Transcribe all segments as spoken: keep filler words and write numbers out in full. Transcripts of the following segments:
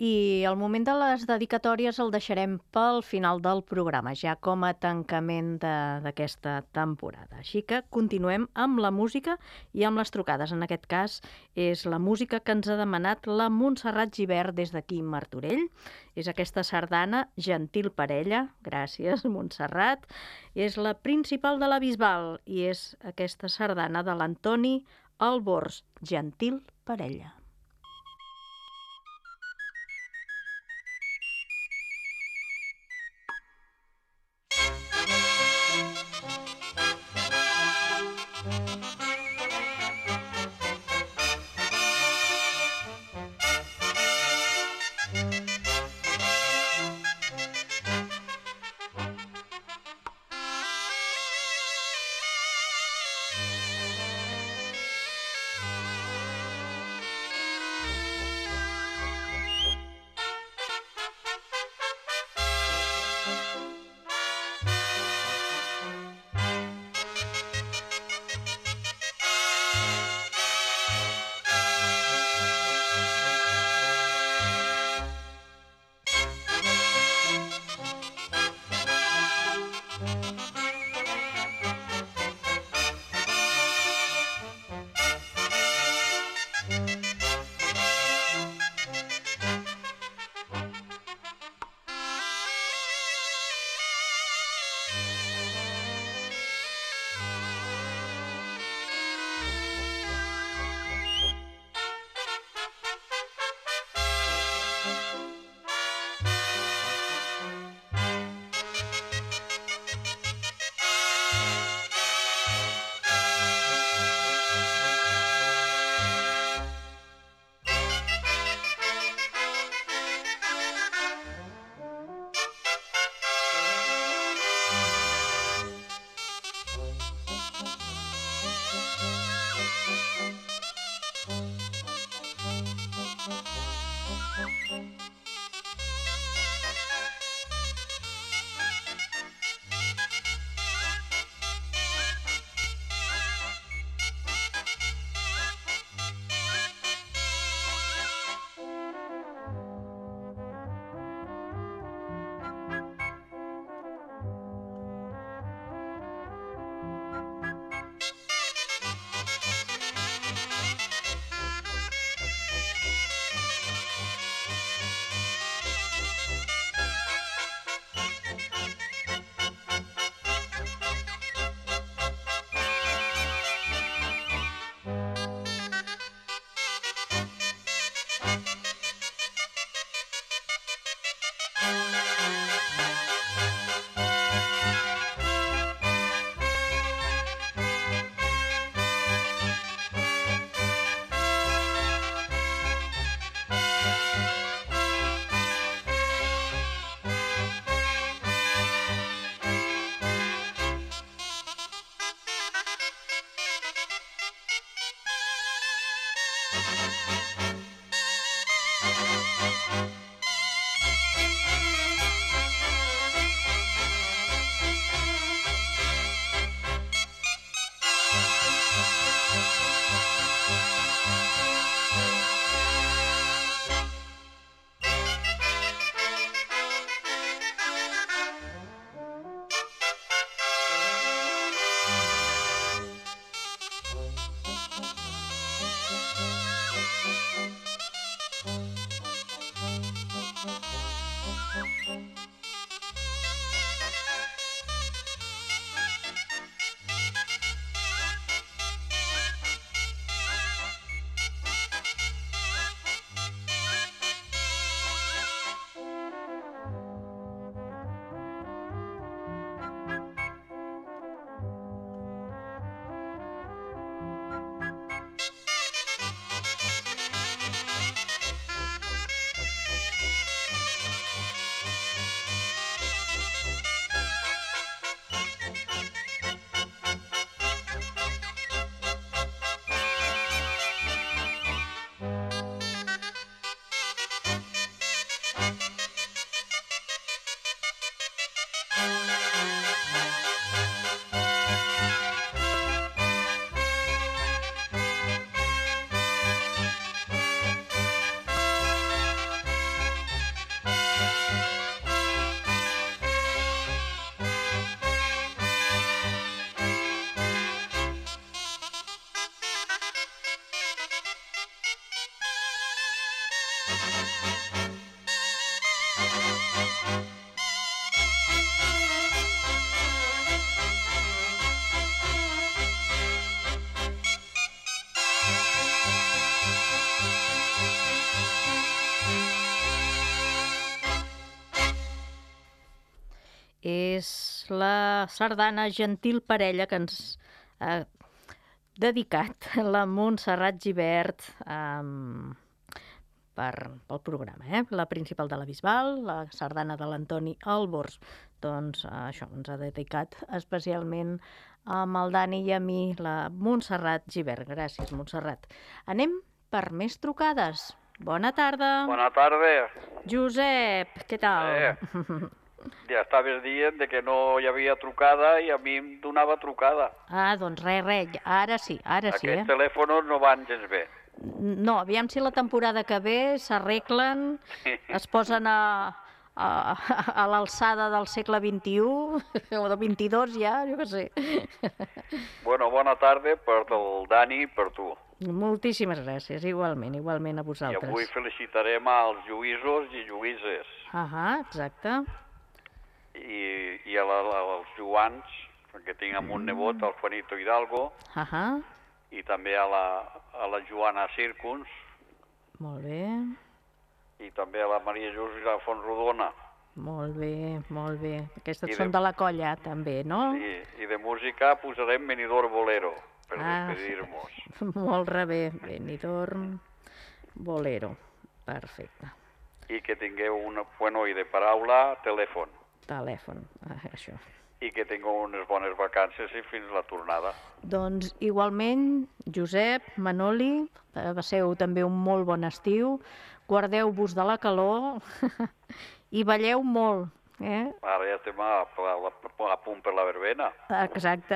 I el moment de les dedicatòries el deixarem pel final del programa, ja com a tancament d'aquesta temporada. Així que continuem amb la música i amb les trucades. En aquest cas és la música que ens ha demanat la Montserrat Gibert des d'aquí Martorell. És aquesta sardana Gentil Parella, gràcies Montserrat, és la principal de la Bisbal i és aquesta sardana de l'Antoni Albors, Gentil Parella. és la sardana Gentil Parella que ens ha dedicat la Montserrat Gibert um, per, pel programa, eh? La principal de la Bisbal, la sardana de l'Antoni Albors. Doncs uh, això ens ha dedicat especialment amb el Dani i a mi, la Montserrat Gibert. Gràcies, Montserrat. Anem per més trucades. Bona tarda. Bona tarda. Josep, què tal? Eh, ja estaves dient de que no hi havia trucada i a mi em donava trucada. Ah, doncs res, res, ara sí, ara sí, eh? Aquests telèfons no van gens bé. No, aviam si la temporada que ve s'arreglen, es posen a, a, a l'alçada del segle vint-i-u o del vint-i-dos ja, jo què sé. Bueno, bona tarda per el Dani i per tu. Moltíssimes gràcies, igualment, igualment a vosaltres. I avui felicitarem als lluïsos i lluïses. Ah, exacte. I, i a la, als Joans, que tinc amb un nebot, el Juanito Hidalgo, Ah, i també a la, a la Joana Circuns, molt bé, i també a la Maria Júlia Fontrodona. molt bé, molt bé. Aquestes I són de- de la colla, també, no? Sí, i de música posarem Benidorm Bolero, per Ah. despedir-nos. Molt rebé, Benidorm, Bolero, perfecte. I que tingueu un bon oi de paraula, telèfon. Telèfon, ah, això. I que tingueu unes bones vacances i fins la tornada. Doncs igualment, Josep, Manoli, eh, passeu també un molt bon estiu, guardeu-vos de la calor i balleu molt, eh? Ara ja estem a, a, a punt per la verbena. Exacte.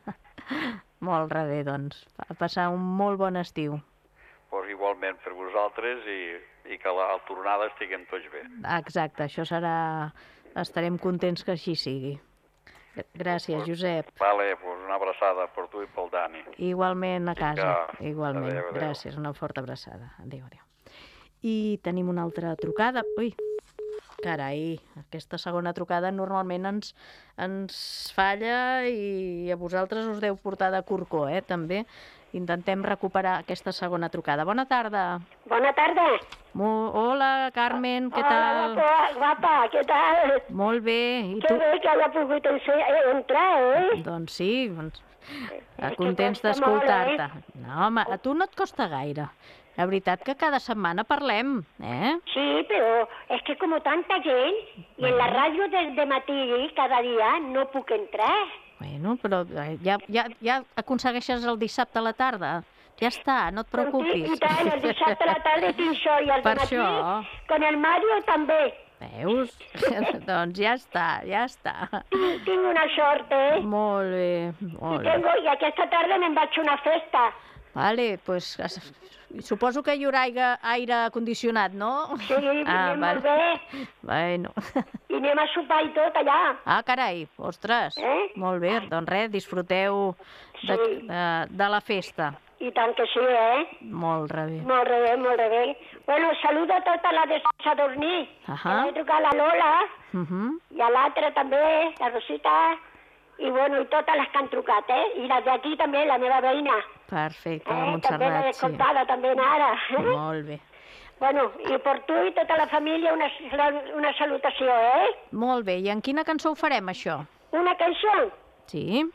Molt rebé, doncs. A passar un molt bon estiu. Pues igualment per vosaltres i, i que a la tornada estiguem tots bé. Exacte, això serà... Estarem contents que així sigui. Gràcies, Josep. Vale, pues una abraçada per tu i pel Dani. Igualment a casa, Vinga, igualment. adéu, adéu. Gràcies, una forta abraçada. Adéu, adéu. I tenim una altra trucada. Ui, carai, aquesta segona trucada normalment ens, ens falla i a vosaltres us deu portar de corcó, eh, també. Intentem recuperar aquesta segona trucada. Bona tarda. Bona tarda. Mo Hola, Carmen, què Hola, tal? guapa, guapa, què tal? Molt bé. I Que tu? bé que haya pogut ense- eh, entrar, eh? Doncs sí, doncs, que contents costa d'escoltar-te. molt, No, home, a tu no et costa gaire. La veritat que cada setmana parlem, eh? Sí, però és que com tanta gent, i en la ràdio des de matí cada dia no puc entrar. Bueno, però eh, ja, ja, ja aconsegueixes el dissabte a la tarda. Ja està, no et preocupis. I tant, el dissabte a la tarda tinc això, i el Per de matí, això. con el Mario també. Veus? Doncs ja està, ja està. Tinc, tinc una sort, eh? Molt bé, I, molt bé. tengo, I aquesta tarda me'n vaig a una festa. Vale, pues, es- suposo que hi haurà aire, aire condicionat, no? Sí, ah, molt bé. Bueno. I anem a sopar i tot allà. Ah, carai, ostres. Eh? Molt bé, doncs res, disfruteu de, Sí. de, de la festa. I tant que sí, eh? Molt rebé. Molt bé, molt bé. Bueno, saludo a tota la de Sadurní. Ahà. Vaig trucar a la Lola Uh -huh. i a l'altra també, la Rosita, i bueno, i totes les que han trucat, eh? I les d'aquí també, la meva veïna. Perfecte, la Eh? També l'he Montserrat, sí. escoltada, també ara. Eh? Molt bé. Bueno, i per tu i tota la família una, una salutació, eh? Molt bé, i en quina cançó ho farem, això? Una cançó. Sí?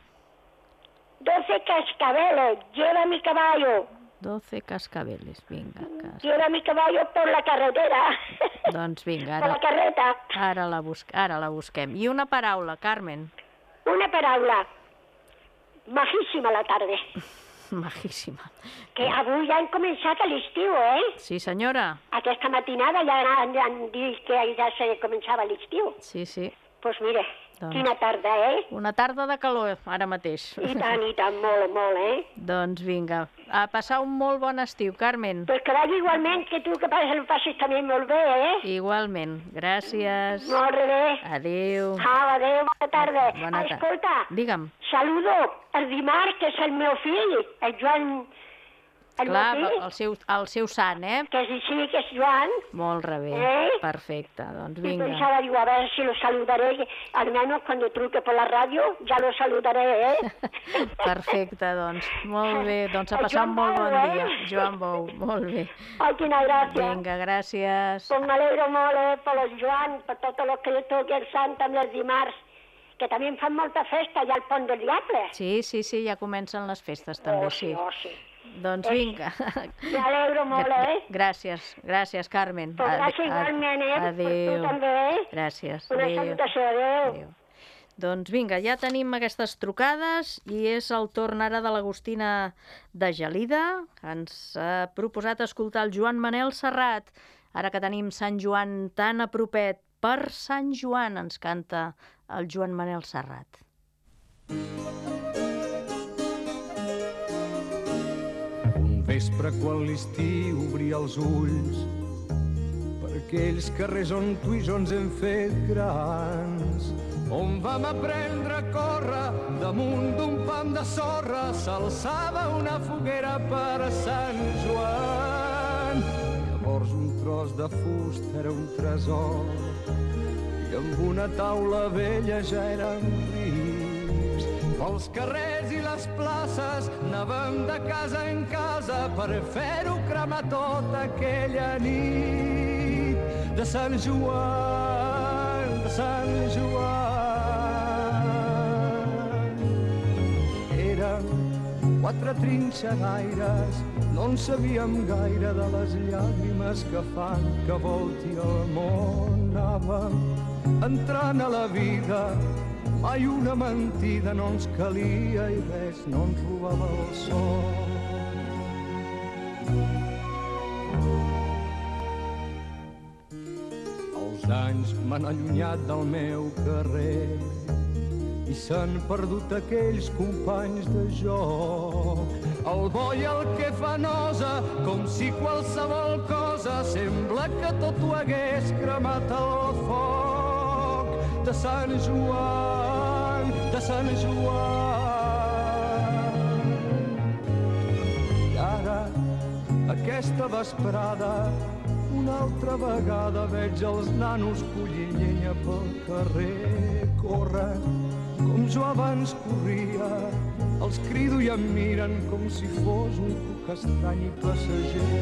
Doce cascabeles, lleva mi caballo. Doce cascabeles, vinga. Cas... Lleva mi caballo por la carretera. Doncs vinga, Per la ara, carreta. ara, la bus... ara la busquem. I una paraula, Carmen. Una paraula. Majíssima la tarda. Majíssima. Que avui ja hem començat a l'estiu, eh? Sí, senyora? Aquesta matinada ja han, han dit que ja se començava l'estiu. Sí, sí. Doncs pues mira, Doncs. quina tarda, eh? Una tarda de calor, ara mateix. I tant, i tant, molt, molt, eh? Doncs vinga, a passar un molt bon estiu, Carmen. Pues que vagi igualment, que tu que passes, el passis també molt bé, eh? Igualment. Gràcies. Molt bé. Adéu. Au, adéu, bona tarda. Bona tarda. Escolta, Digue'm. saludo el Dimarts, que és el meu fill, el Joan, el Clar, meu fill, el seu, el seu sant, eh? que és així, que és Joan. Molt rebé. Eh? Perfecte, doncs Y vinga. pensaba, digo, a ver si lo saludaré, que al menos cuando truque por la radio, ya lo saludaré, ¿eh? Perfecte, doncs. Molt bé. Doncs a El passar un Joan molt Bou, bon eh? dia. Joan Bou, molt bé. Ay, quina gràcia. Vinga, gràcies. Pues me alegro molt, eh, per los Joan, per tots los que jo toqui el sant també els dimarts, que també fan molta festa allà al Pont del Diable. Sí, sí, sí, ja comencen les festes també, Oh, sí, sí. oh, sí. Doncs vinga. M'alegro molt, eh? Gràcies, gràcies, Carmen. Pues gràcies igualment, eh? Per tu Adéu. també, eh? Gràcies. Una Adéu. salutació, adéu. Adéu. Doncs vinga, ja tenim aquestes trucades i és el torn ara de l'Agustina de Gelida, que ens ha proposat escoltar el Joan Manel Serrat. Ara que tenim Sant Joan tan a propet, per Sant Joan ens canta el Joan Manel Serrat. Un vespre quan l'estiu obria els ulls per aquells carrers on tu i jo ens hem fet grans, on vam aprendre a córrer damunt d'un pam de sorra, s'alçava una foguera per Sant Joan. Llavors un tros de fusta era un tresor i amb una taula vella ja érem rics. Pels carrers i les places anàvem de casa en casa per fer-ho cremar tota aquella nit de Sant Joan, de Sant Joan. Érem quatre trinxeraires, no en sabíem gaire de les llàgrimes que fan que volti el món. Anàvem entrant a la vida, mai una mentida no ens calia i res no ens robava el sol. Els anys m'han allunyat del meu carrer i s'han perdut aquells companys de joc. El bo i el que fa nosa, com si qualsevol cosa sembla que tot ho hagués cremat al foc de Sant Joan, de Sant Joan. I ara, aquesta vesprada, una altra vegada veig els nanos collint llenya pel carrer. Corren com jo abans corria, els crido i em miren com si fos un cuc estrany i passager.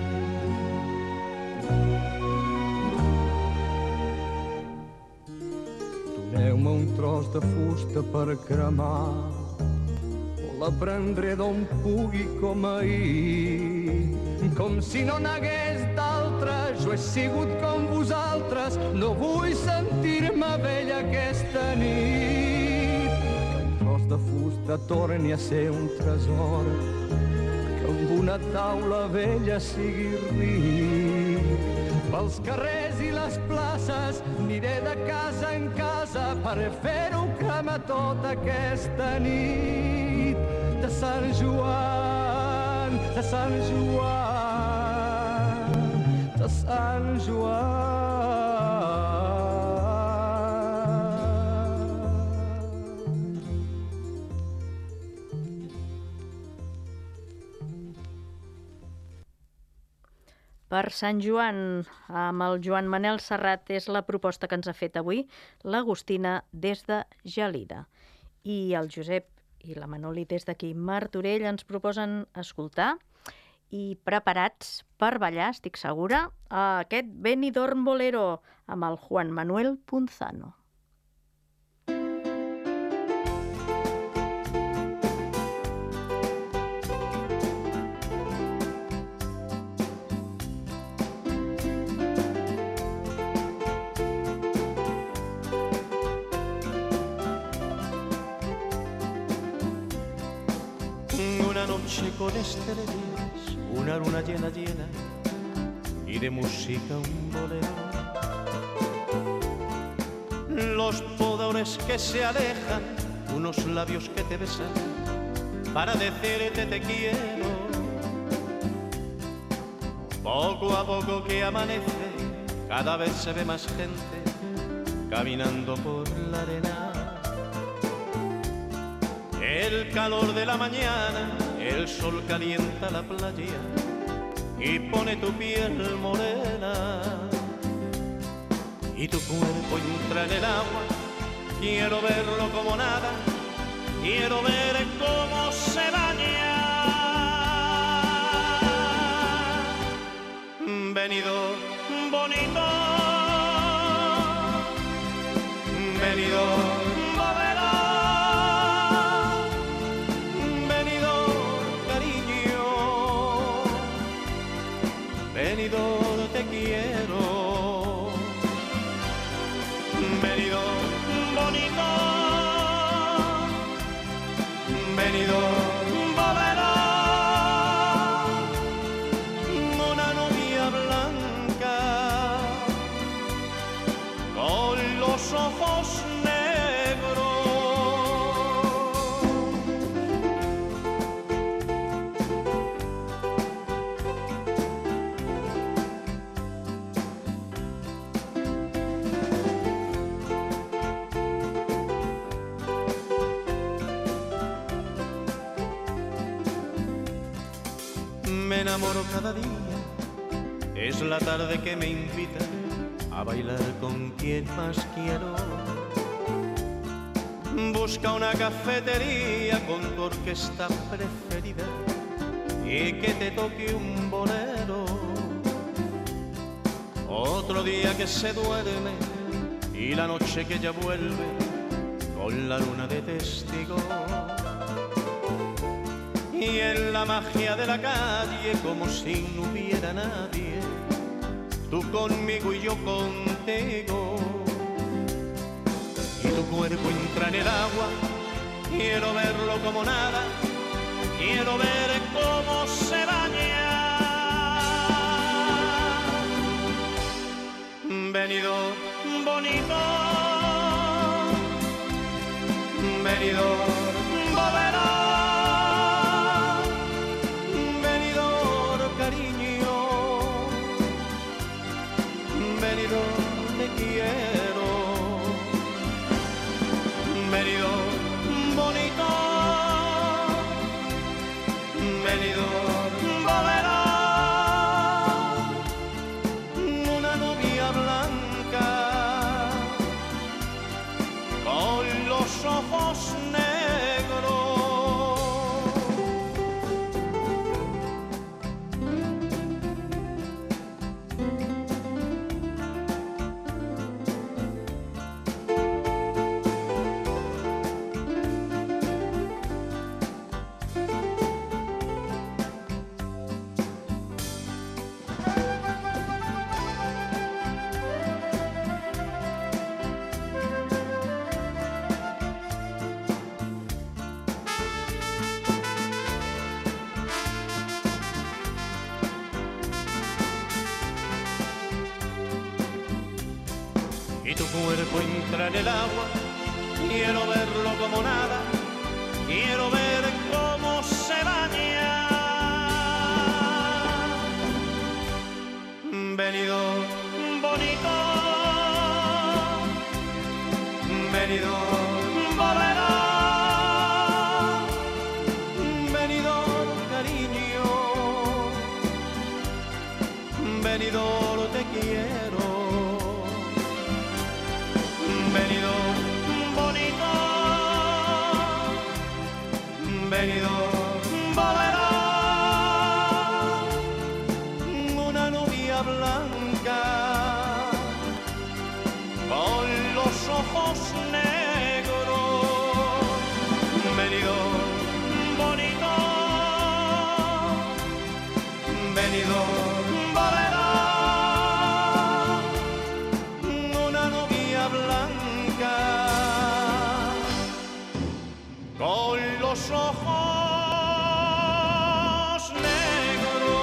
Doneu-me un tros de fusta per cremar, o la prendré d'on pugui com ahir. Com si no n'hagués d'altra, jo he sigut com vosaltres, no vull sentir-me vella aquesta nit. Que un tros de fusta torni a ser un tresor, que amb una taula vella sigui ric. Pels carrers i les places aniré de casa en casa per fer-ho cremar tota aquesta nit de Sant Joan, de Sant Joan, de Sant Joan. Per Sant Joan, amb el Joan Manel Serrat, és la proposta que ens ha fet avui l'Agustina des de Gelida. I el Josep i la Manoli des d'aquí, Martorell, ens proposen escoltar i preparats per ballar, estic segura, aquest Benidorm Bolero amb el Juan Manuel Punzano. Una noche con estrellas, una luna llena llena y de música un bolero. Los podores que se alejan, unos labios que te besan para decirte te quiero. Poco a poco que amanece, cada vez se ve más gente caminando por la arena. El calor de la mañana, el sol calienta la playa y pone tu piel morena. Y tu cuerpo entra en el agua, quiero verlo como nada, quiero ver cómo se baña. Venido bonito, venido bonito. Benidorm volverá una novia blanca con los ojos negros. Me enamoro cada día, es la tarde que me invita a bailar con quien más quiero. Busca una cafetería con tu orquesta preferida y que te toque un bolero. Otro día que se duerme y la noche que ya vuelve con la luna de testigo. Y en la magia de la calle, como si no hubiera nadie, tú conmigo y yo contigo. Y tu cuerpo entra en el agua, quiero verlo como nada, quiero ver cómo se baña. Benidorm bonito, Benidorm volverá. Benidorm te quiero, Benidorm bonito, Benidorm volverá una novia blanca con los ojos negros. Y tu cuerpo entra en el agua, quiero verlo como nada, quiero ver cómo se baña. Benidorm bonito, Benidorm volverá, Benidorm cariño, Benidorm te quiero. Benidorm bonito, Benidorm volverá una novia blanca con los ojos negros. Benidorm bonito, Benidorm volverá una novia blanca con los ojos negros.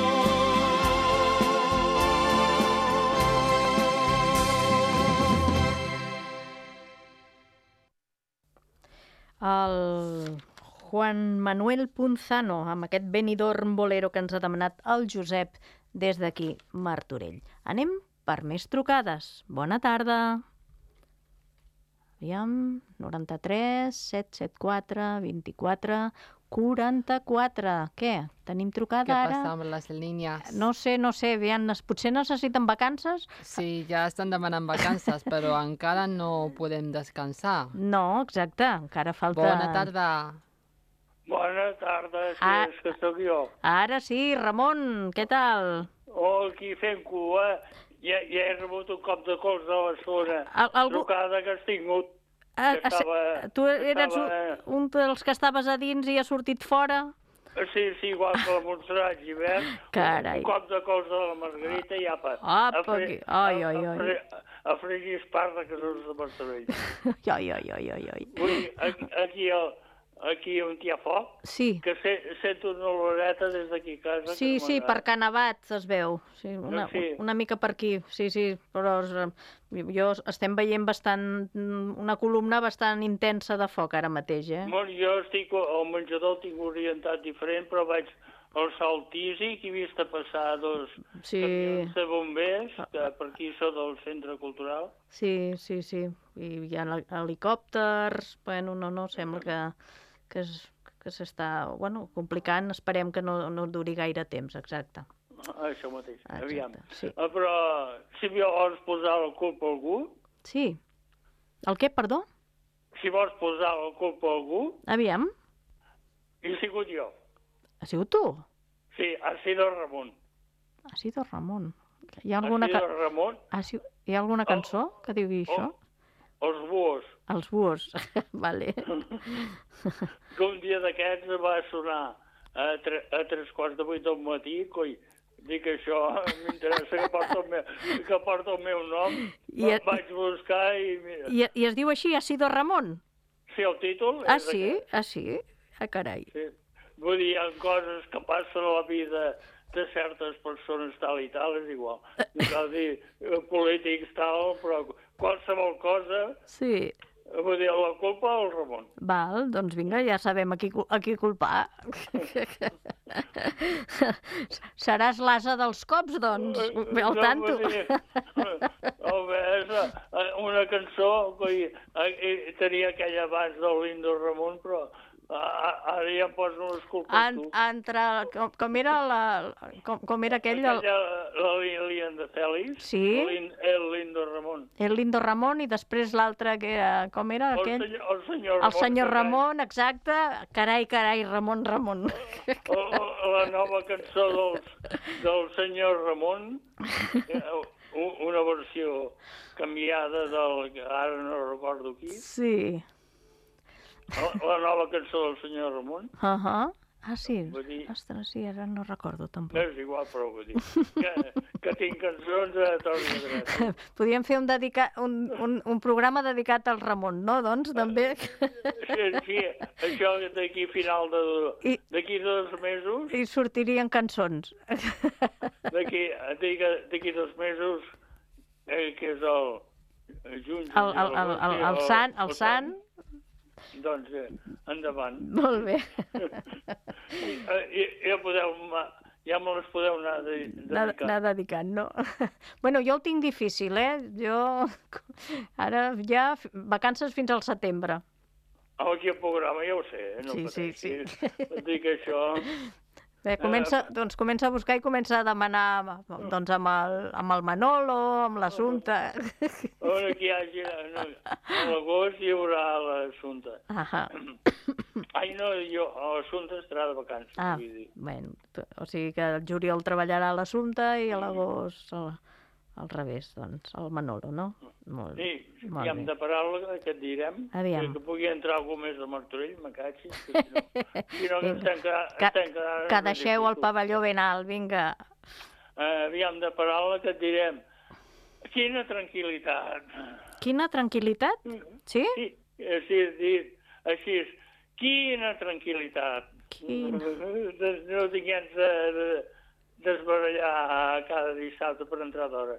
El Juan Manuel Punzano, amb aquest Benidorm bolero que ens ha demanat el Josep des d'aquí, Martorell. Anem per més trucades. Bona tarda. Aviam, noranta-tres, set set quatre, vint-i-quatre, quaranta-quatre. Què? Tenim trucada ¿Qué ara? pasa amb les línies? No sé, no sé, aviam, potser necessiten vacances? Sí, ja estan demanant vacances, però encara no podem descansar. No, exacte, encara falta... Bona tarda. Bona tarda, si Ah. és que sóc jo. Ara sí, Ramon, què tal? Oh, aquí fent cua, ja, ja he rebut un cop de cols de la zona. Al- algú- Trucada que has tingut. Ah, que estava, ah, tu eres estava- un, un dels que estaves a dins i ha sortit fora? Sí, sí, igual que la Montserrat Givert. Carai. Un cop de cols de la Margarita i apa. Apa, a fre- que- ai, a- ai, a ai. fre- A fregir esparra, que són de Martorell. Ai, ai, ai, ai, ai. Vull dir, aquí, aquí el, aquí on hi ha foc, Sí. que se, sento una oloreta des d'aquí a casa. Sí, que sí, per Canavat es veu. Sí, una, Sí. una mica per aquí, sí, sí, però es, jo estem veient bastant, una columna bastant intensa de foc ara mateix, eh? Bueno, jo estic, al menjador el tinc orientat diferent, però vaig al salt tísic i he vist passar dos Sí. camions de bombers, que per aquí són del centre cultural. Sí, sí, sí, i hi ha helicòpters, bueno, no, no, sembla que, que, es, que s'està, bueno, complicant, esperem que no, no duri gaire temps, exacte. Això mateix, Exacte, aviam. sí. Ah, però si vols posar la culpa a algú, Sí. El què, perdó? si vols posar la culpa a algú, Aviam, he sigut jo. ha sigut tu? Sí, ha sido Ramon. Ha sido Ramon. Hi ha Ha alguna, sido ca... Ramon, ha sigut... Hi ha alguna cançó que digui això? els buos. Els buos, vale. Que un dia d'aquests va sonar a, tre a tres quarts de vuit del matí, coi, dic això m'interessa que, porta el meu, que porta el meu nom, I, I, vaig buscar i mira, i, I es diu així, ha sido Ramon? sí, el títol Ah, és sí? aquest. Ah, sí? Ah, carai. Sí. Vull dir, hi ha coses que passen a la vida de certes persones tal i tal, és igual. Cal dir, eh, polítics tal, però qualsevol cosa, Sí. vull dir, la culpa al Ramon. Val, doncs vinga, ja sabem a qui, cu- a qui culpar. Seràs l'asa dels cops, doncs, bé al No, tanto. vull dir, home, és eh, una cançó que eh, tenia aquella abans del Lindo Ramon, però a- ara ja em poso les culpes En, tu. entre, com, com era la, com, com era aquell, el, Aquella, la Lilian de Fèlix, Sí. el, Lin- el Lindo Ramon. el Lindo Ramon i després l'altre que era, com era El aquell? senyor, el senyor Ramon. El senyor també. Ramon, exacte. Carai, carai, Ramon, Ramon. La, la nova cançó dels, del senyor Ramon, eh, u- una versió canviada del, ara no recordo qui, Sí. la, la nova cançó del senyor Ramon, Uh -huh. Ah, sí. Vull dir- Ostres, sí, ara no recordo tampoc. no és igual, però vull dir, que, que tinc cançons a tort i a dret. Podríem fer un, dedica... un, un, un programa dedicat al Ramon, no? Doncs també... Sí, sí, això d'aquí a final de... I- d'aquí dos mesos, I sortirien cançons. d'aquí d'aquí- d'aquí dos mesos, eh, que és el, el juny... El, el, el, el, el sant, el sant... Doncs eh, endavant. Molt bé. I, ja, podeu, ja me les podeu anar de, Anar, dedicant. anar dedicant, no? Bueno, jo el tinc difícil, eh? Jo... Ara ja vacances fins al setembre. Aquí al programa ja ho sé, eh, no Sí, sí, sí. pateixis. Et dic això... Bé, comença, doncs comença a buscar i comença a demanar doncs, amb, el, amb el Manolo, amb l'Assumpte. On aquí hi hagi... No, a l'agost hi haurà l'assumpte. Ah, Ai, no, jo, l'assumpte estarà de vacances, ah, vull dir. bueno, t- o sigui que el juliol treballarà a l'Assumpte i a l'agost al, al revés, doncs, el Manolo, no? Molt, Sí, molt ja hem bé. de parar-la, que et direm. Aviam. Que, que pugui entrar algú més de Martorell, me catxis. Que si no, si no que Vinga. estem, quedant, Que, estem quedant... que en deixeu el ridícul. pavelló ben alt, vinga. Eh, aviam de parar-la, que et direm. Quina tranquil·litat. Quina tranquil·litat? Sí? Sí, així és dit, així és. Quina tranquil·litat. Quina. Des- No tinguem de, de desbarallar cada dissabte per entrar d'hora.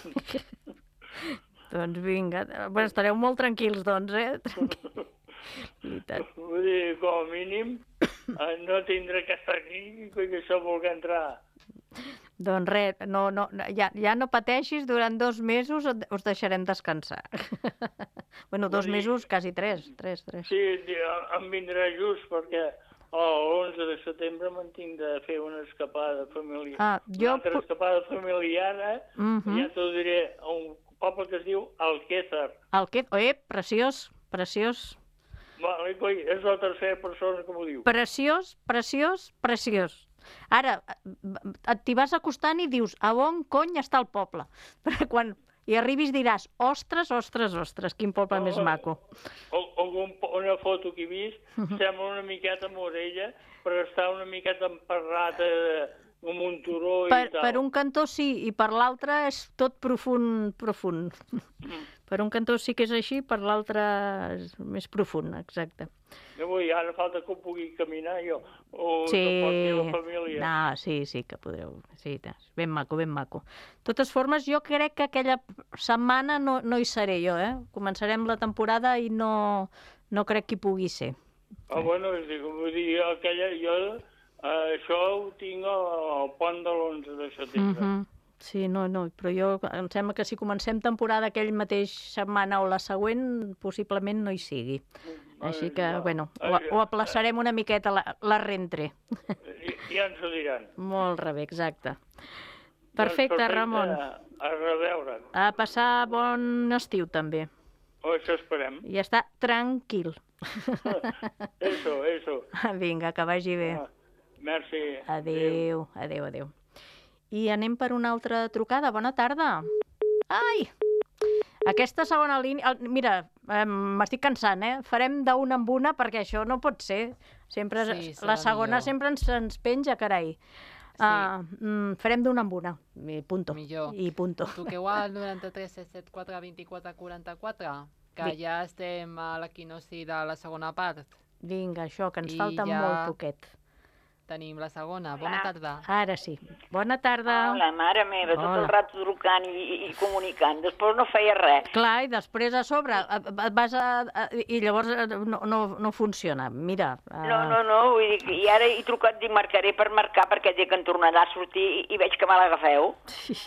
Doncs vinga, bueno, estareu molt tranquils, doncs, eh? Tranquil·litat. Vull dir, com a mínim, eh, no tindré que estar aquí, que això vulgui entrar. Doncs res, no, no, ja, ja no pateixis, durant dos mesos et- us deixarem descansar. Bueno, dos Vull dir- mesos, quasi tres, tres, tres. Sí, em vindrà just perquè l'onze de setembre me'n tinc de fer una escapada familiar. Ah, jo Una altra pu- escapada familiar, eh? Mhm. Ja t'ho diré, a un poble que es diu Alquézar. El que... Eh, preciós, preciós. Vale, coi, és la tercera persona que m'ho diu. Preciós, preciós, preciós. Ara, et t'hi vas acostant i dius, a on cony està el poble? Perquè quan hi arribis diràs, ostres, ostres, ostres, quin poble més maco. O, algun, una foto que he vist, sembla una miqueta morella, però està una miqueta emparrat eh, amb un turó i Per, tal. per un cantó sí, i per l'altre és tot profund, profund. Per un cantó sí que és així, per l'altre és més profund, exacte. Avui ara falta que ho pugui caminar jo, o Sí, que porti la família. no, sí, sí que podreu. Sí, ben maco, ben maco. De totes formes, jo crec que aquella setmana no, no hi seré jo, eh? Començarem la temporada i no, no crec que hi pugui ser. Ah, bueno, és dir, vull dir, aquella, jo eh, això ho tinc al, al pont de l'onze de setembre. Uh -huh. Sí, no, no, però jo em sembla que si comencem temporada aquell mateix setmana o la següent, possiblement no hi sigui. Així que, ja. bueno, ho, ho aplaçarem una miqueta la, la rentre. Ja ens ho diran. Molt bé, exacte. Perfecte, Doncs Ramon. A, a reveure. A passar bon estiu, també. O això esperem. I està tranquil. Eso, eso. Vinga, que vagi bé. Ah, merci. Adéu, adéu, adéu. I anem per una altra trucada. Bona tarda. Ai! Aquesta segona línia... Mira, m'estic cansant, eh? Farem d'una en una perquè això no pot ser. Sempre, Sí, la serà segona millor. sempre ens, ens penja, carai. Sí. Uh, mm, farem d'una en una. I punto. Millor. I punto. Truqueu al noranta-tres setanta-quatre vint-i-quatre quaranta-quatre, que Bé. ja estem a l'equinoci de la segona part. Vinga, això, que ens I falta ja- molt poquet. Tenim la segona. Bona tarda. Ara sí. Bona tarda. Hola, mare meva, tot Hola. el rato trucant i, i, i comunicant. Després no feia res. Clar, i després a sobre eh, et vas a, a, i llavors eh, no, no, no funciona. Mira... Uh... No, no, no, vull dir que i ara he trucat, dic, marcaré per marcar perquè dic que em tornarà a sortir i, i veig que me l'agafeu.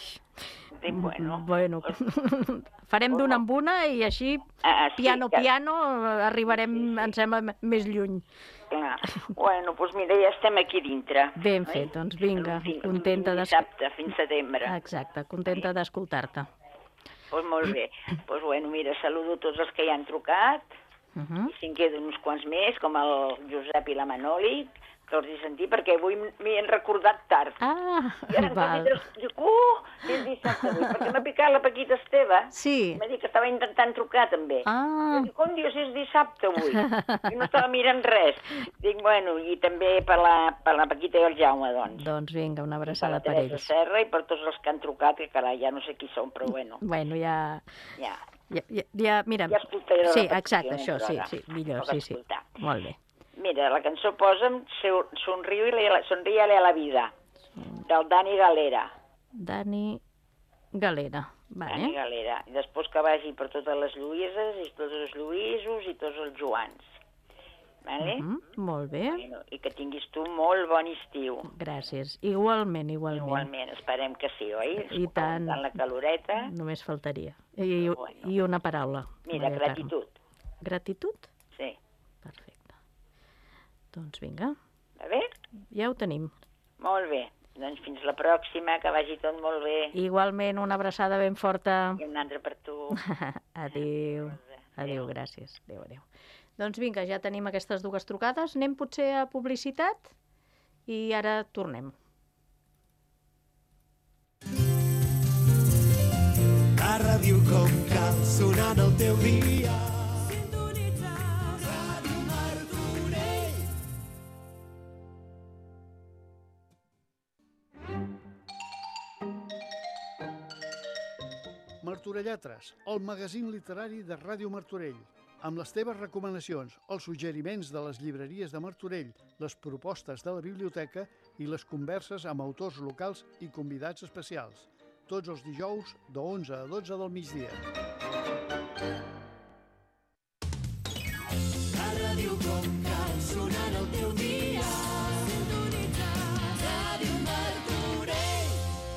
Dic, bueno... Bueno, farem d'una en una i així, Ah, sí, piano, que- piano, arribarem, em sembla, m- més lluny. Clar. Bueno, doncs mira, ja estem aquí dintre. Ben oi? fet, doncs vinga, Fins- contenta fins de... dissabte, fins setembre. Exacte, contenta d'escoltar-te. Doncs molt bé. Doncs bueno, mira, saludo tots els que hi han trucat. Uh -huh. I si en queden uns quants més, com el Josep i la Manoli, que els he sentit perquè avui m'hi han recordat tard. Ah, I ara val. em dic, uh, és dissabte avui, perquè m'ha picat la Paquita Esteve. Sí. M'ha dit que estava intentant trucar també. Ah. I dic, on dius, és dissabte avui? I no estava mirant res. Dic, bueno, i també per la, per la Paquita i el Jaume, doncs. Doncs vinga, una Per abraçada la per Teresa ells. Serra i per tots els que han trucat, que carai, ja no sé qui són, però bueno, Bueno, ja... ja. Ja, ja, ja mira... Ja escoltaré la Sí, repetició exacte, això, mentre sí, ara. sí, millor, Toca sí, sí. escoltar. Molt bé. Mira, la cançó posa'm so- Somriu-li a la- Sonríe-li a la vida, del Dani Galera. Dani Galera. Dani Vale. Galera. I després que vagi per totes les Lluïses i tots els Lluïsos i tots els Joans. Vale? Uh -huh, molt bé. Bueno, i que tinguis tu molt bon estiu. Gràcies. Igualment, igualment. Igualment, esperem que sí, oi? I tant. Tant la caloreta. Només faltaria. I, Bueno. i una paraula. Mira, Maria Carme. gratitud. Gratitud? Sí. Perfecte. Doncs vinga, Va bé? ja ho tenim. Molt bé. Doncs fins la pròxima, que vagi tot molt bé. Igualment, una abraçada ben forta. I un altre per tu. Adéu. Adéu, gràcies. Adéu, adéu. Doncs vinga, ja tenim aquestes dues trucades. Anem potser a publicitat i ara tornem. La ràdio com cal, sonant el teu dia. Martorelletres, el magazín literari de Ràdio Martorell, amb les teves recomanacions, els suggeriments de les llibreries de Martorell, les propostes de la biblioteca i les converses amb autors locals i convidats especials. Tots els dijous, de onze a dotze del migdia. La ràdio com cal, sonant el teu dia. Sintonitzar Ràdio Martorell.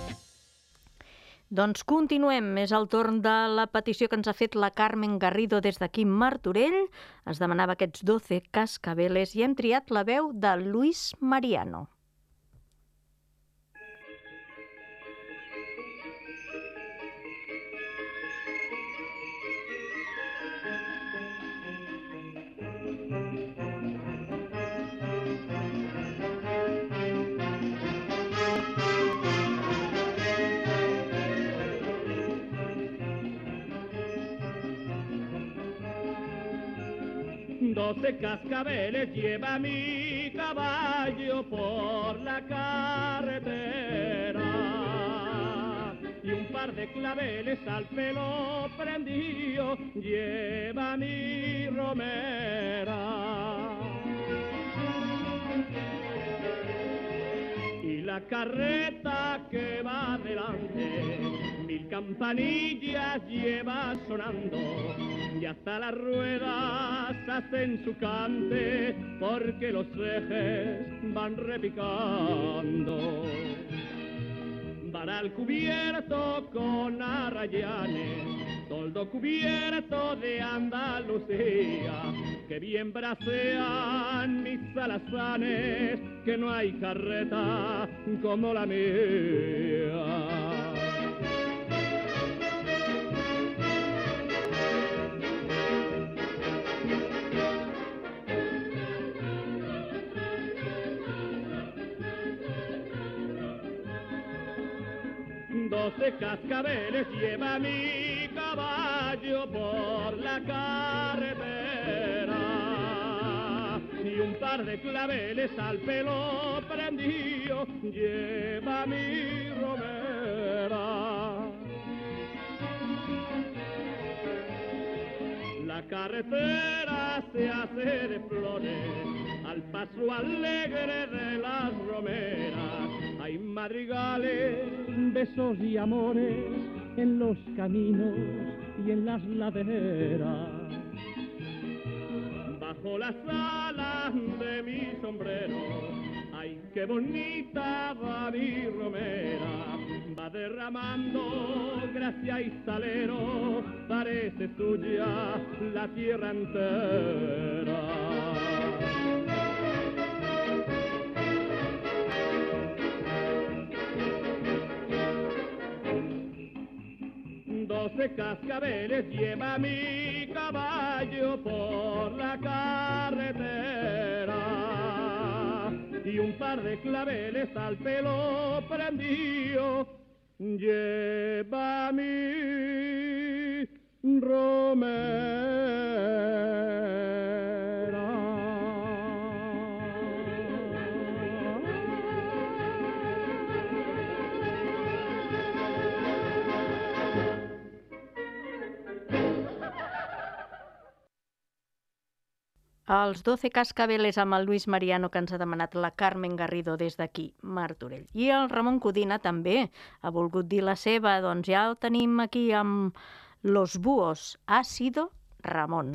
Doncs continuem. És el torn de la petició que ens ha fet la Carmen Garrido des d'aquí Martorell. Es demanava aquests doce cascabeles i hem triat la veu de Luis Mariano. Doce cascabeles lleva mi caballo por la carretera y un par de claveles al pelo prendido lleva mi romera. Y la carreta que va delante, mil campanillas lleva sonando, y hasta las ruedas hacen su cante, porque los ejes van repicando. Van al cubierto con arrayanes, toldo cubierto de Andalucía, que bien bracean mis alazanes, que no hay carreta como la mía. Doce cascabeles lleva mi caballo por la carretera, y un par de claveles al pelo prendido lleva mi romera. La carretera se hace de flores al paso alegre de las romeras. Hay madrigales, besos y amores en los caminos y en las laderas. Bajo las alas de mi sombrero, ay, qué bonita va mi romera. Va derramando gracia y salero, parece suya la tierra entera. Doce cascabeles lleva mi caballo por la carretera, y un par de claveles al pelo prendido lleva mi romera. Els doce cascabeles amb el Luis Mariano, que ens ha demanat la Carmen Garrido des d'aquí, Martorell. I el Ramon Codina també ha volgut dir la seva, doncs ja el tenim aquí amb Los Búhos. Ha sido Ramon.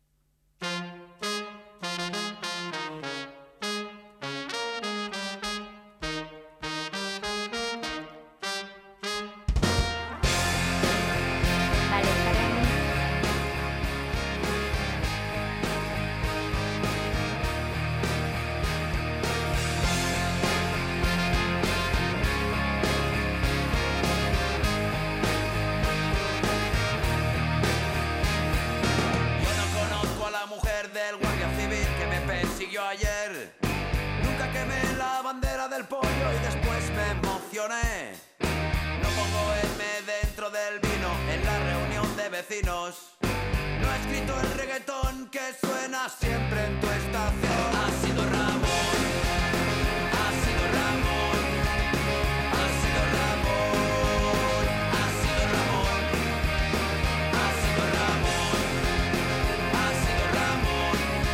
Ayer, nunca quemé la bandera del pollo y después me emocioné. No pongo M dentro del vino en la reunión de vecinos. No he escrito el reggaetón que suena siempre en tu estación. Ha sido Ramón, ha sido Ramón, ha sido Ramón, ha sido Ramón, ha sido Ramón, ha sido Ramón.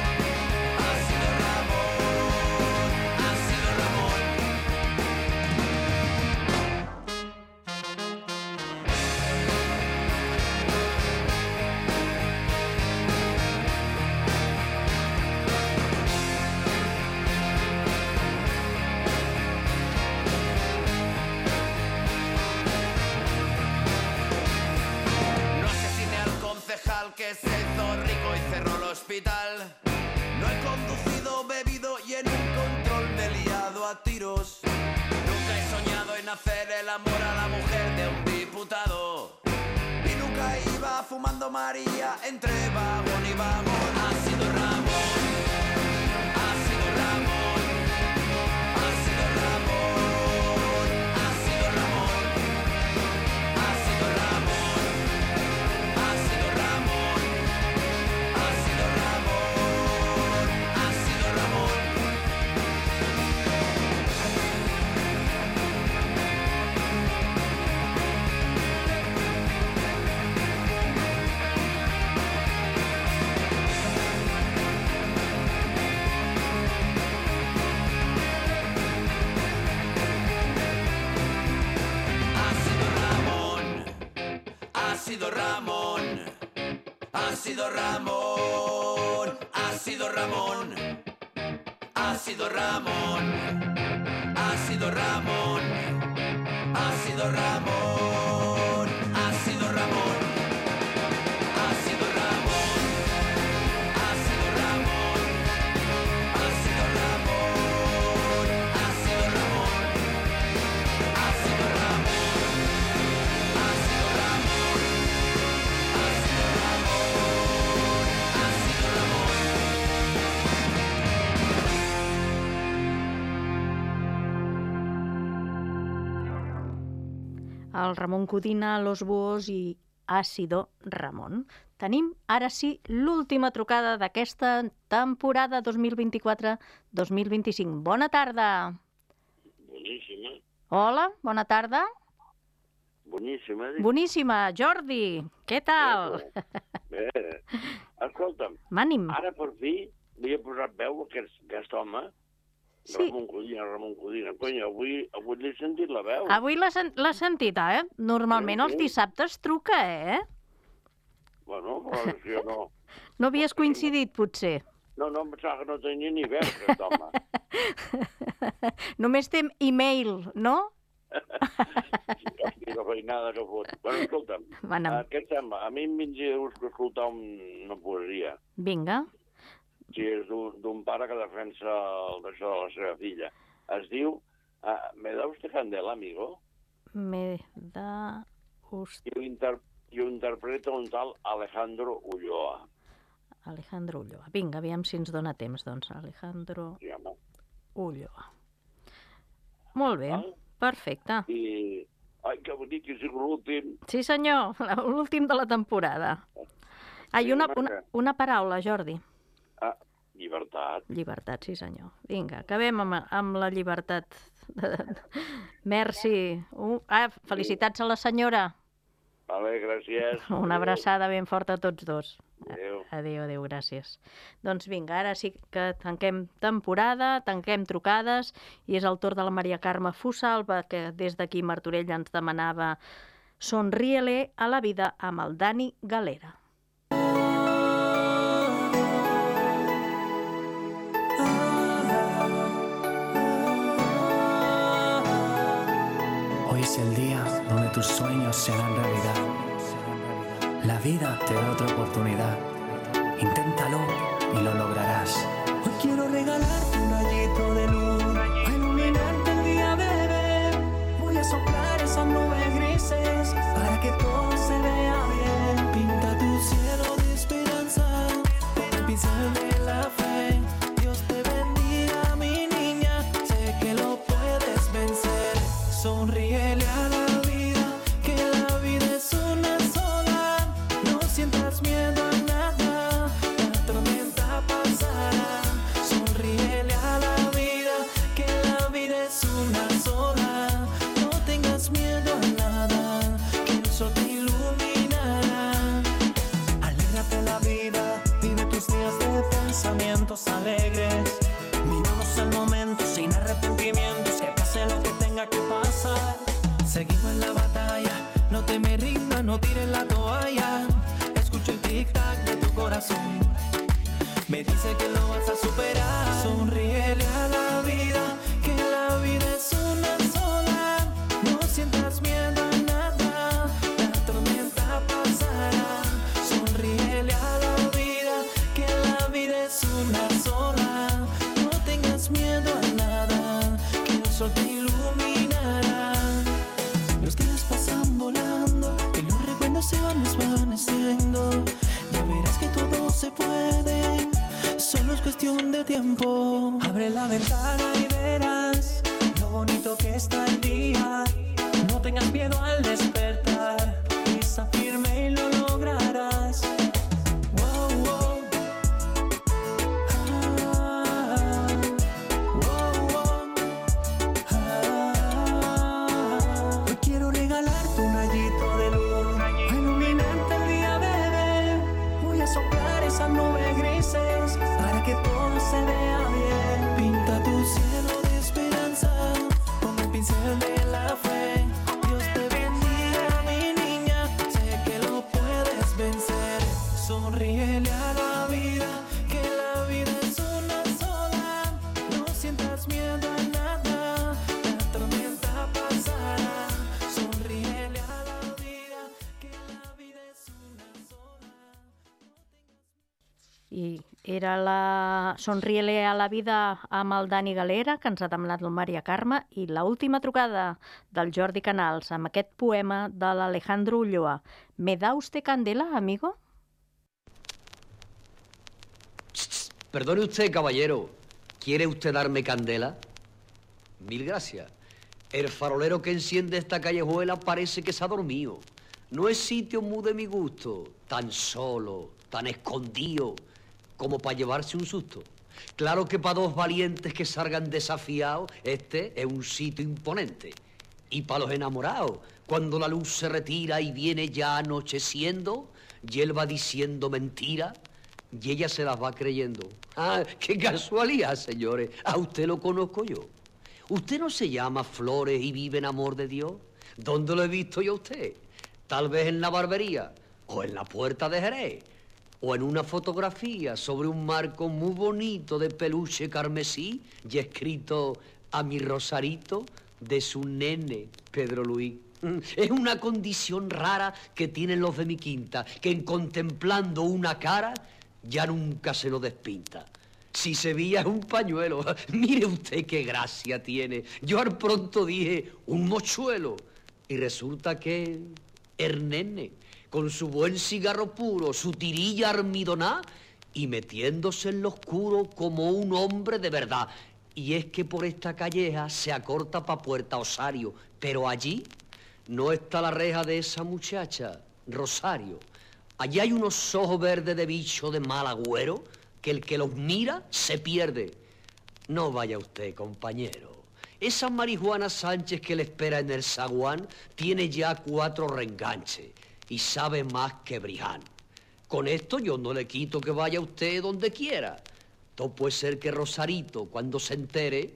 Que se hizo rico y cerró el hospital. No he conducido, bebido y en un control me he liado a tiros. Nunca he soñado en hacer el amor a la mujer de un diputado. Y nunca iba fumando María entre vagón y vagón. Ha sido Ramón, ha sido Ramón, ha sido Ramón, ha sido Ramón, ha sido Ramón, ha sido Ramón. ha sido Ramón, ha sido Ramón, ha sido Ramón, ha sido Ramón, ha sido Ramón, ha sido Ramón, ha sido Ramón, ha sido Ramón, ha sido Ramón, ha sido Ramón, ha sido Ramón, ha sido Ramón, ha sido Ramón, ha sido Ramón, ha sido Ramón. El Ramon Codina, Los Búhos i Ácido Ramon. Tenim, ara sí, l'última trucada d'aquesta temporada dos mil vint-i-quatre dos mil vint-i-cinc. Bona tarda. Boníssima, Hola, bona tarda. boníssima. dic. Boníssima. Jordi, què tal? Bé, escolta'm, M'ànim. ara per fi li he posat veu a aquest, aquest home, Sí. Ramon Codina, Ramon Codina. Conya, avui, avui li he sentit la veu. Avui l'has sen- l'has sentit, eh? Normalment Sí, els sí. dissabtes truca, eh? Bueno, però és que jo no... No havies coincidit, potser. No, no, em pensava que no tenia ni veu, aquest home. Només té e-mail, no? I la feinada que fot. Bueno, escolta'm, Ana'm. eh, què et sembla? A mi em vindria de gust escoltar un, una poesia. Vinga. Si és d'un d'un pare que defensa el d'això de la seva filla. Es diu uh, ¿Me da usted candela, amigo? Me da usted... I ho, inter i ho interpreta un tal Alejandro Ulloa. Alejandro Ulloa. Vinga, aviam si ens dona temps, doncs. Alejandro Sí, home. Ulloa. Molt bé, Val? perfecte. I... Ai, que bonic, que sigui l'últim. Sí, senyor, l'últim de la temporada. Ai, una, una, una paraula, Jordi. Ah, llibertat. Llibertat, sí senyor. Vinga, acabem amb, amb la llibertat. Merci. Uh, ah, felicitats a la senyora. Vale, gràcies. Una abraçada ben forta a tots dos. Adéu. Adéu, adéu, gràcies. Doncs vinga, ara sí que tanquem temporada, tanquem trucades, i és el torn de la Maria Carme Fusalva, que des d'aquí Martorell ens demanava Sonríele a la vida amb el Dani Galera. Hoy es el día donde tus sueños serán realidad. La vida te da otra oportunidad. Inténtalo y lo lograrás. Hoy quiero regalarte un rayito de luz para iluminarte el día, bebé. Voy a soplar esas nubes grises para que todo se vea bien. Pinta tu cielo de esperanza con el pincel de la fe. Dios te bendiga, mi niña. Sé que lo puedes vencer. Sonríele a la vida, que la vida es una sola. No sientas miedo a nada, la tormenta pasará. Sonríele a la vida, que la vida es una sola. No tengas miedo a nada, que el sol te iluminará. Alégrate la vida, vive tus días de pensamientos alegres. Vivamos el momento sin arrepentimientos, que pase lo que tenga que pasar. Seguimos en la batalla, no te me rindas, no tires la toalla. Escucho el tic-tac de tu corazón, me dice que lo vas a superar. Sonríele a la vida, que la vida es una sola. No sientas miedo a nada, la tormenta pasará. Sonríele a la vida, que la vida es una sola. No tengas miedo a nada, que el sol te iluminará. Los días pasan volando y los recuerdos se van desvaneciendo. Ya verás que todo se puede, solo es cuestión de tiempo. Abre la ventana y verás lo bonito que está el día. No tengas miedo al despertar, pisa firme y lo lograrás. Wow, wow. Ah, wow, wow. Ah, hoy quiero regalarte un rayito de luz para iluminarte el día, bebé. Voy a soplar esas nubes grises para que todo se vea bien. Pinta tu cielo de esperanza con el pincel de la fe. Dios te bendiga, mi I era la Sonríele a la vida amb el Dani Galera, que ens ha demanat el Maria Carme, i l'última trucada del Jordi Canals amb aquest poema de l'Alejandro Ulloa. ¿Me da usted candela, amigo? Perdone usted, caballero. ¿Quiere usted darme candela? Mil gracias. El farolero que enciende esta callejuela parece que se ha dormido. No es sitio muy de mi gusto, tan solo, tan escondido, como para llevarse un susto. Claro que para dos valientes que salgan desafiados, este es un sitio imponente. Y para los enamorados, cuando la luz se retira y viene ya anocheciendo, y él va diciendo mentiras, y ella se las va creyendo. Ah, qué casualidad, señores. A usted lo conozco yo. ¿Usted no se llama Flores y vive en amor de Dios? ¿Dónde lo he visto yo a usted? Tal vez en la barbería, o en la Puerta de Jerez, o en una fotografía sobre un marco muy bonito de peluche carmesí y escrito a mi Rosarito de su nene, Pedro Luis. Es una condición rara que tienen los de mi quinta, que en contemplando una cara ya nunca se lo despinta. Si Sevilla es un pañuelo, mire usted qué gracia tiene. Yo al pronto dije un mochuelo y resulta que el nene, con su buen cigarro puro, su tirilla armidoná y metiéndose en lo oscuro como un hombre de verdad. Y es que por esta calleja se acorta pa' Puerta Osario, pero allí no está la reja de esa muchacha, Rosario. Allí hay unos ojos verdes de bicho de mal agüero que el que los mira se pierde. No vaya usted, compañero. Esa marihuana Sánchez que le espera en el zaguán tiene ya cuatro reenganches y sabe más que Briján. Con esto yo no le quito que vaya usted donde quiera. Todo puede ser que Rosarito, cuando se entere,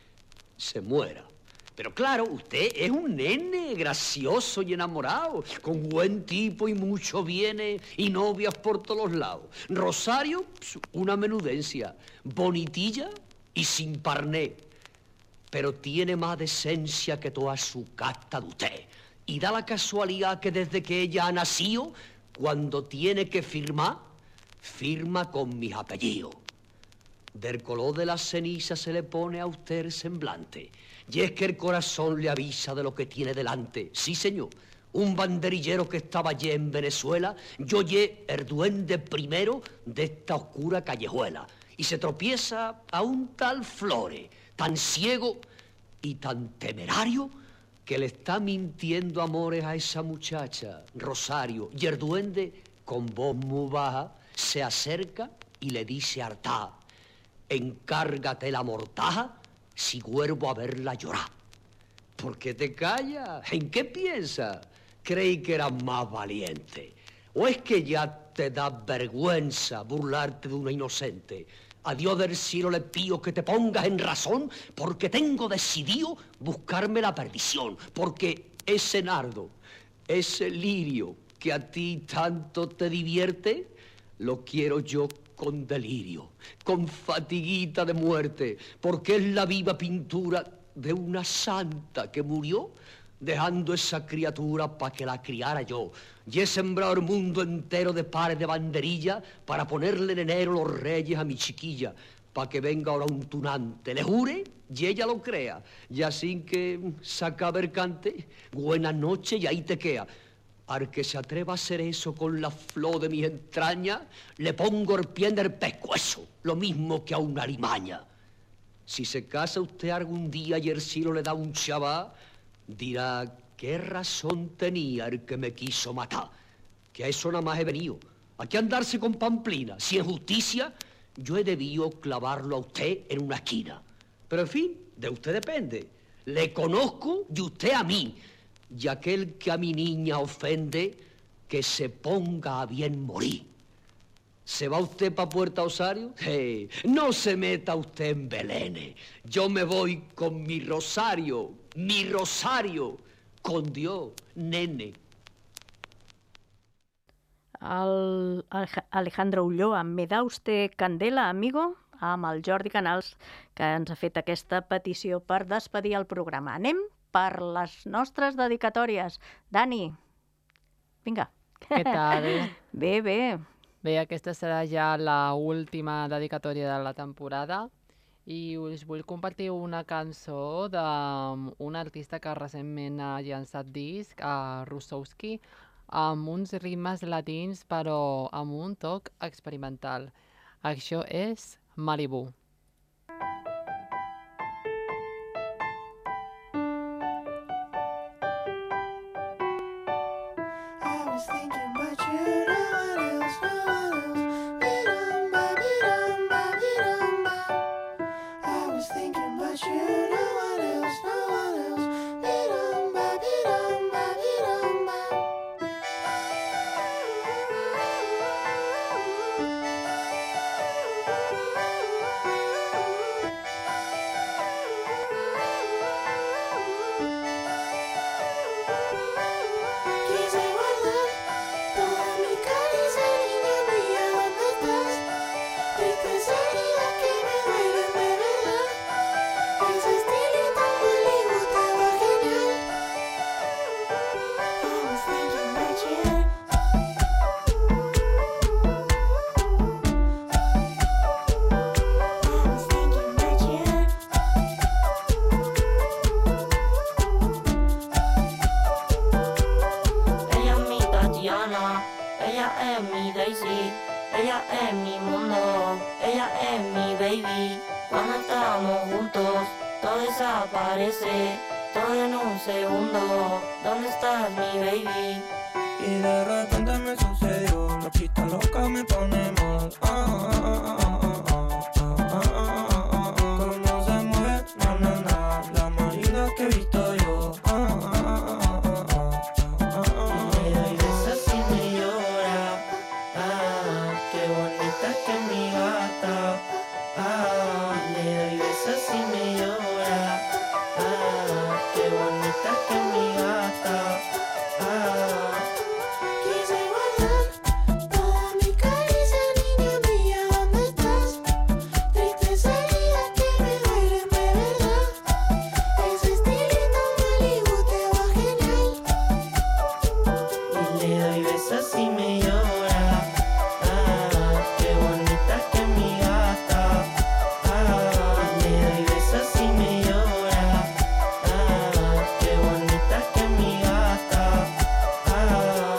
se muera. Pero claro, usted es un nene gracioso y enamorado, con buen tipo y mucho bienes y novias por todos lados. Rosario, una menudencia, bonitilla y sin parné. Pero tiene más decencia que toda su casta de usted. Y da la casualidad que desde que ella ha nacido, cuando tiene que firmar, firma con mis apellidos. Del color de la ceniza se le pone a usted el semblante. Y es que el corazón le avisa de lo que tiene delante. Sí, señor. Un banderillero que estaba allí en Venezuela, yo oye el duende primero de esta oscura callejuela. Y se tropieza a un tal Flores, tan ciego y tan temerario, que le está mintiendo amores a esa muchacha, Rosario. Y el duende, con voz muy baja, se acerca y le dice hartá: encárgate la mortaja si vuelvo a verla llorar. ¿Por qué te callas? ¿En qué piensas? Creí que eras más valiente. ¿O es que ya te da vergüenza burlarte de una inocente? A Dios del cielo le pido que te pongas en razón, porque tengo decidido buscarme la perdición. Porque ese nardo, ese lirio que a ti tanto te divierte, lo quiero yo con delirio, con fatiguita de muerte, porque es la viva pintura de una santa que murió dejando esa criatura para que la criara yo. Y he sembrado el mundo entero de pares de banderilla para ponerle en enero los reyes a mi chiquilla, para que venga ahora un tunante, le jure y ella lo crea. Y así que se acabe el cante, buenas noches y ahí te queda. Al que se atreva a hacer eso con la flor de mis entrañas, le pongo el pie en el pescuezo, lo mismo que a una alimaña. Si se casa usted algún día y el cielo le da un chaval, dirá: ¿qué razón tenía el que me quiso matar? Que a eso nada más he venido. ¿A qué andarse con pamplina? Si en justicia yo he debido clavarlo a usted en una esquina. Pero en fin, de usted depende. Le conozco y usted a mí. Y aquel que a mi niña ofende, que se ponga a bien morir. ¿Se va usted para Puerta Osario? Hey, no se meta usted en Belén. Yo me voy con mi rosario, mi rosario, con Dios, nene. El Alejandro Ulloa, ¿me da usted candela, amigo? Amb el Jordi Canals, que ens ha fet aquesta petició per despedir el programa. Anem per les nostres dedicatòries. Dani, vinga. Què tal? Bé, bé. Bé, aquesta serà ja la última dedicatòria de la temporada i us vull compartir una cançó d'un artista que recentment ha llançat disc, a Russowski, amb uns ritmes latins però amb un toc experimental. Això és Malibu. I was thinking about you, no one else, no one else. Be-dum-ba, be-dum-ba, be-dum-ba. I was thinking about you, no one else, no one else. Be-dum-ba, be-dum-ba, be-dum-ba. Quise guardar toda mi caricia, niña mía, ¿dónde estás? Triste herida que me duelen de verdad. Ese estilito Malibu te va genial. I was thinking about you. I was thinking about you. Ella es mi Tatiana, ella es mi Daisy, ella es mi mundo, ella es mi baby. Cuando estamos juntos, todo desaparece, todo en un segundo. ¿Dónde estás, mi baby? Y de repente me sucedió, loquita loca me ponemos. Ah, ah, ah, ah, ah, ah, ah, ah, ah, ah. Cómo se mueve, na, na, na, la más linda que he visto yo. Ah, ah, ah, ah, ah, ah, ah, ah. Le doy besos y me llora. Ah, qué bonita que es mi gata. Ah, le doy besos y me llora. Ah, qué bonita que es mi gata. Ah. Quise guardar toda mi caricia, niña mía, ¿dónde estás? Triste herida que me duelen de verdad. Ese estilito Malibu te va genial. Y le doy besos y me llora. Ah, qué bonita que es mi gata. Ah, le doy besos y me llora. Ah, qué bonita que es mi gata. Ah.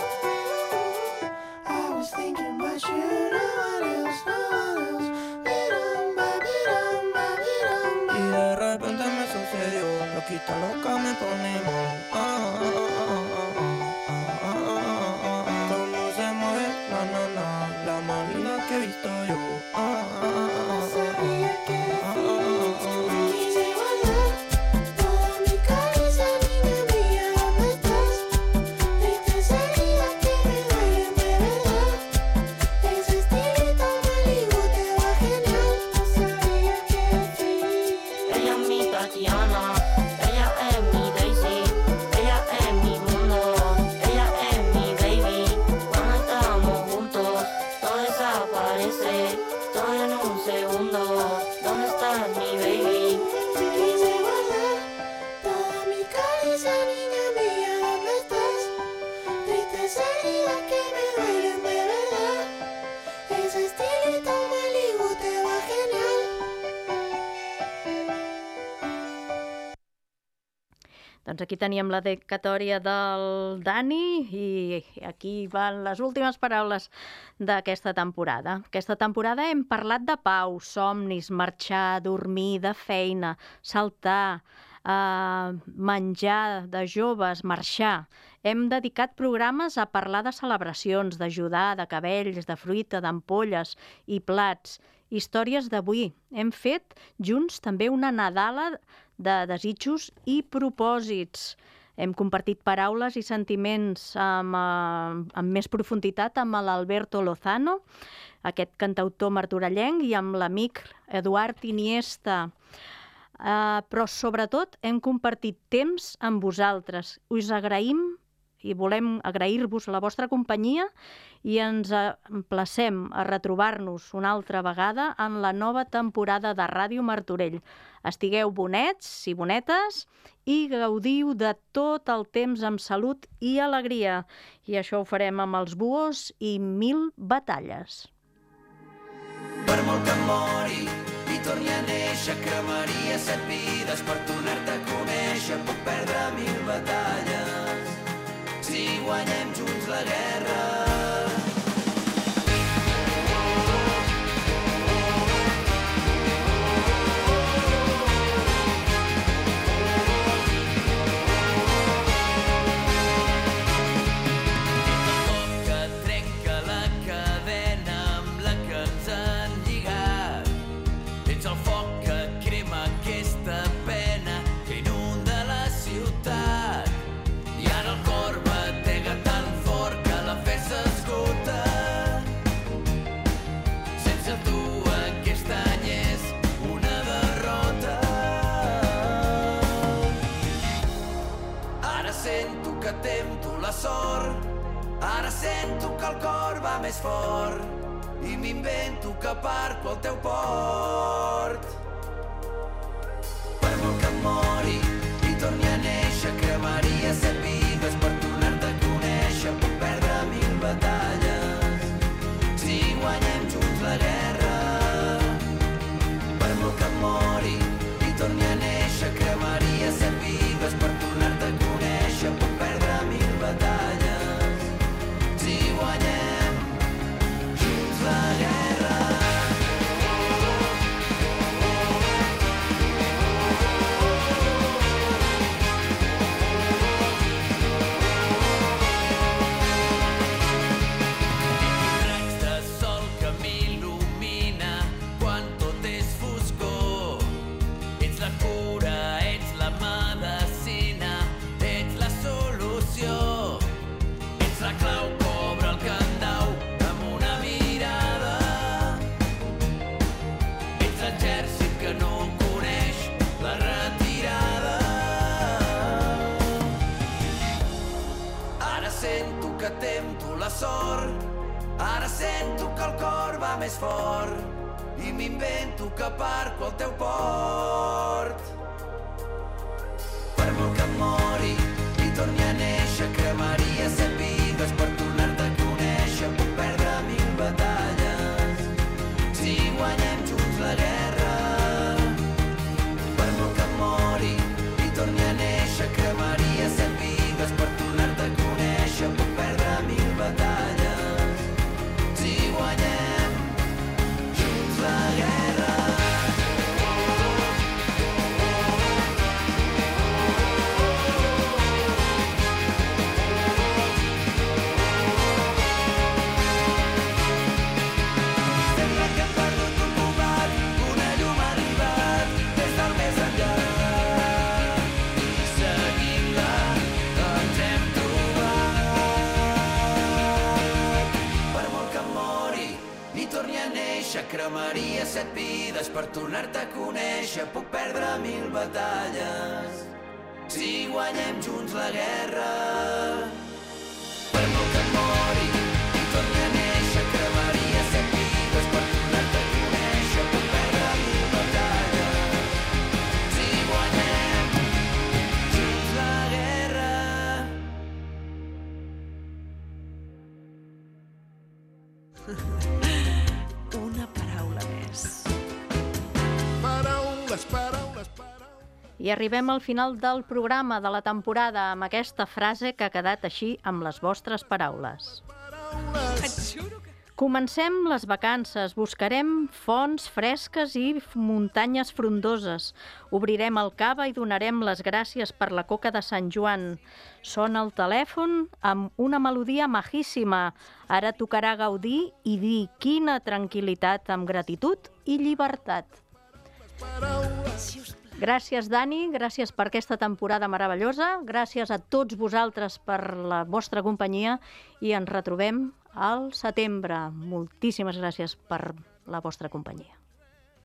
I was thinking about you, no one else, no one else. Be-dum-ba, be-dum-ba, be-dum-ba. Y de repente me sucedió, loquita loca me ponemos. Ah, ah, ah, ah, ah, ah, ah, ah, ah, ah. Cómo se mueve, na, na, na, la más linda que he visto yo. Ah, ah, ah, ah, ah, Sabía que ah, ah, ah, ah. quise guardar toda mi caricia, niña mía, ¿dónde estás? Triste herida que me duelen de verdad. Ese estilito Malibu te va genial. Sabía que Ella es mi Tatiana, ella es mi Daisy, ella es mi mundo, ella es mi baby. Cuando estamos juntos, todo desaparece, todo en un segundo. ¿Dónde estás, mi baby? quise guardar toda mi caricia, niña mía, ¿dónde estás? Triste herida que me duelen de verdad. Ese estilito Malibu te va genial. Doncs aquí teníem la dedicatòria del Dani i aquí van les últimes paraules d'aquesta temporada. Aquesta temporada hem parlat de pau, somnis, marxar, dormir, de feina, saltar, eh, menjar, de joves, marxar. Hem dedicat programes a parlar de celebracions, d'ajudar, de cabells, de fruita, d'ampolles i plats. Històries d'avui. Hem fet junts també una Nadala de desitjos i propòsits. Hem compartit paraules i sentiments amb, eh, amb més profunditat amb l'Alberto Lozano, aquest cantautor martorellenc, i amb l'amic Eduard Iniesta. Uh, però sobretot hem compartit temps amb vosaltres. Us agraïm i volem agrair-vos la vostra companyia i ens emplacem a retrobar-nos una altra vegada en la nova temporada de Ràdio Martorell. Estigueu bonets i bonetes i gaudiu de tot el temps amb salut i alegria. I això ho farem amb els Buhos i Mil batalles. Per molt que em mori i torni a néixer, cremaria set vides per tornar-te a conèixer. Puc perdre mil batalles si guanyem junts la guerra. Ara sento que el cor va més fort i m'invento que parco al teu port. Per molt que em mori i torni a néixer, cremaria set vides per tornar-te a conèixer. Puc perdre mil batalles si guanyem junts la guerra. Per molt que em mori i torni a néixer, cremaria set vides per tornar-te a conèixer. Puc perdre mil batalles si guanyem junts la guerra. Raig de sol que m'il·lumina quan tot és foscor. Ets la cura, ets la medecina, ets la solució. Ets la clau que obre el candau amb una mirada. Ets l'exèrcit que no coneix la retirada. Ara sento que tempto la sort, ara sento que el cor va més fort i m'invento que parco al teu port. Per molt que em mori i torni a néixer, cremaria set vides per tornar-te a conèixer. Puc perdre mil batalles si guanyem junts la guerra. Per molt que em mori i torni a néixer, cremaria set vides per tornar-te a conèixer. Puc perdre mil batalles si guanyem junts la guerra. Sembla que hem perdut un combat, una llum ha arribat des del més enllà. I seguint-la ens hem trobat. Per molt que em mori i torni a néixer, cremaria set vides per tornar-te a conèixer. Puc perdre mil batalles si guanyem junts la guerra. Per molt que em mori i torni a néixer, cremaria set vides per tornar-te a conèixer. Puc perdre mil batalles si guanyem junts la guerra. Una paraula més. Paraules, paraules, I arribem al final del programa de la temporada amb aquesta frase que ha quedat així amb les vostres paraules. Comencem les vacances, buscarem fonts fresques i muntanyes frondoses. Obrirem el cava i donarem les gràcies per la coca de Sant Joan. Sona el telèfon amb una melodia majíssima. Ara tocarà gaudir i dir quina tranquil·litat amb gratitud i llibertat. Gràcies, Dani, gràcies per aquesta temporada meravellosa, gràcies a tots vosaltres per la vostra companyia i ens retrobem al setembre. Moltíssimes gràcies per la vostra companyia.